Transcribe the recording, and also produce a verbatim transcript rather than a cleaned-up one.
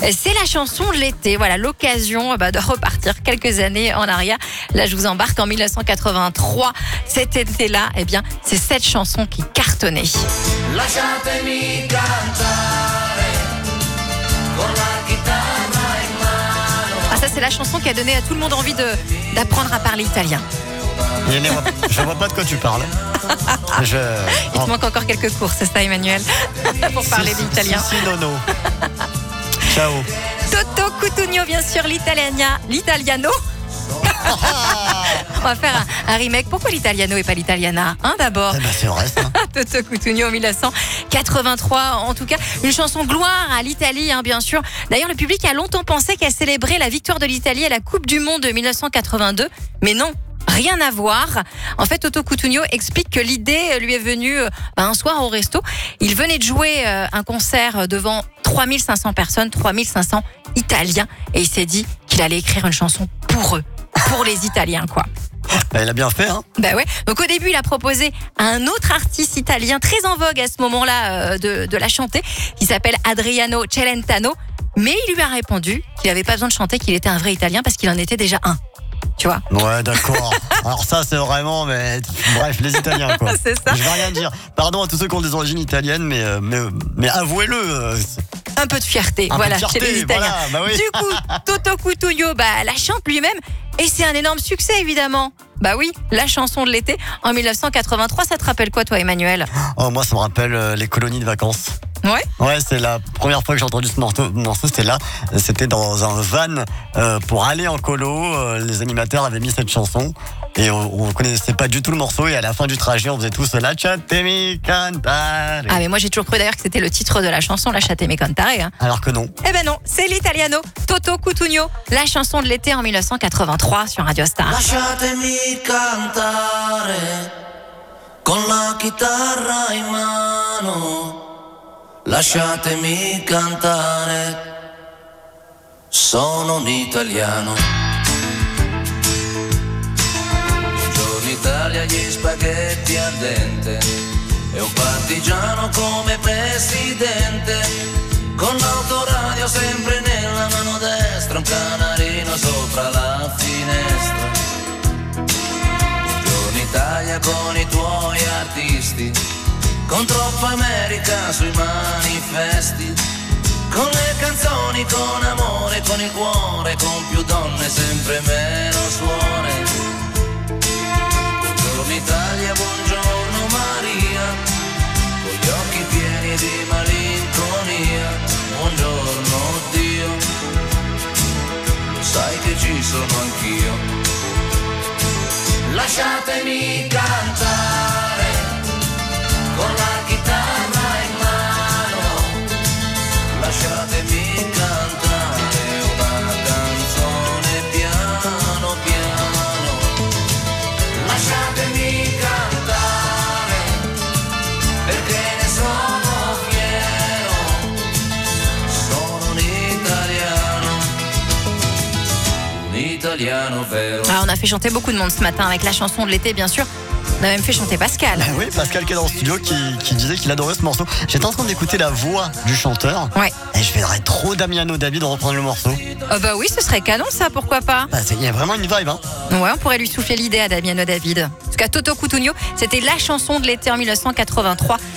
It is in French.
C'est la chanson de l'été. Voilà, l'occasion bah, de repartir quelques années en arrière. Là, je vous embarque en dix-neuf cent quatre-vingt-trois. Cet été-là, eh bien, c'est cette chanson qui cartonnait. Lasciatemi cantare con la chitarra in mano. Ah, ça, c'est la chanson qui a donné à tout le monde envie de, d'apprendre à parler italien. Je vois pas de quoi tu parles. Je... Il te manque encore quelques cours, c'est ça, Emmanuel, pour parler si, l'italien. Si, si, nono. Ciao. Toto Cutugno, bien sûr, l'italiana, l'italiano. On va faire un, un remake. Pourquoi l'italiano et pas l'italiana, hein, d'abord? Eh ben, c'est vrai, ça. Toto Cutugno, dix-neuf cent quatre-vingt-trois. En tout cas, une chanson gloire à l'Italie, hein, bien sûr. D'ailleurs, le public a longtemps pensé qu'elle célébrait la victoire de l'Italie à la Coupe du Monde de dix-neuf cent quatre-vingt-deux. Mais non. Rien à voir. En fait, Toto Cutugno explique que l'idée lui est venue bah, un soir au resto. Il venait de jouer euh, un concert devant trois mille cinq cents personnes, trois mille cinq cents Italiens. Et il s'est dit qu'il allait écrire une chanson pour eux, pour les Italiens, quoi. Elle a bien fait, hein. Bah ouais. Donc au début, il a proposé à un autre artiste italien très en vogue à ce moment-là euh, de, de la chanter, qui s'appelle Adriano Celentano. Mais il lui a répondu qu'il n'avait pas besoin de chanter, qu'il était un vrai Italien parce qu'il en était déjà un. Tu vois? Ouais, d'accord. Alors ça, c'est vraiment, mais bref, les Italiens, quoi. C'est ça. Je vais rien dire. Pardon à tous ceux qui ont des origines italiennes, mais euh, mais, mais avouez-le. euh, Un peu de fierté, Un peu voilà, de fierté, chez les Italiens. voilà, bah oui. Du coup, Toto Cutugno bah, la chante lui-même et c'est un énorme succès, évidemment. Bah oui, la chanson de l'été en dix-neuf cent quatre-vingt-trois. Ça te rappelle quoi, toi, Emmanuel? Oh, moi, ça me rappelle euh, les colonies de vacances. Ouais. Ouais, c'est la première fois que j'ai entendu ce morceau. morceau c'était là. C'était dans un van euh, pour aller en colo. Euh, les animateurs avaient mis cette chanson et on, on connaissait pas du tout le morceau. Et à la fin du trajet, on faisait tous Lasciatemi cantare. Ah mais moi j'ai toujours cru d'ailleurs que c'était le titre de la chanson, Lasciatemi cantare. Hein. Alors que non. Eh ben non, c'est l'italiano Toto Cutugno, la chanson de l'été en dix-neuf cent quatre-vingt-trois sur Radio Star. Lasciatemi cantare con la chitarra in mano. Lasciatemi cantare, sono un italiano. Buongiorno Italia, gli spaghetti al dente e un partigiano come presidente, con l'autoradio sempre nella mano destra, un canarino sopra la finestra. Buongiorno Italia con i tuoi artisti, con troppa America sui manifesti, con le canzoni, con amore, con il cuore, con più donne, sempre meno suore. Buongiorno Italia, buongiorno Maria, con gli occhi pieni di malinconia. Buongiorno Dio, lo sai che ci sono anch'io. Lasciatemi cantare con la chitarra in mano, lasciatemi cantare una canzone piano piano, lasciatemi cantare perché ne sono fiero, sono un italiano, un italiano vero. Ah, on a fait chanter beaucoup de monde ce matin avec la chanson de l'été, bien sûr. On a même fait chanter Pascal. Ah oui, Pascal qui est dans le studio qui, qui disait qu'il adorait ce morceau. J'étais en train d'écouter la voix du chanteur. Ouais. Et je verrais trop Damiano David reprendre le morceau. Oh bah oui, ce serait canon ça, pourquoi pas? Bah, il y a vraiment une vibe, hein. Ouais, on pourrait lui souffler l'idée à Damiano David. En tout cas, Toto Cutugno, c'était la chanson de l'été en dix-neuf cent quatre-vingt-trois.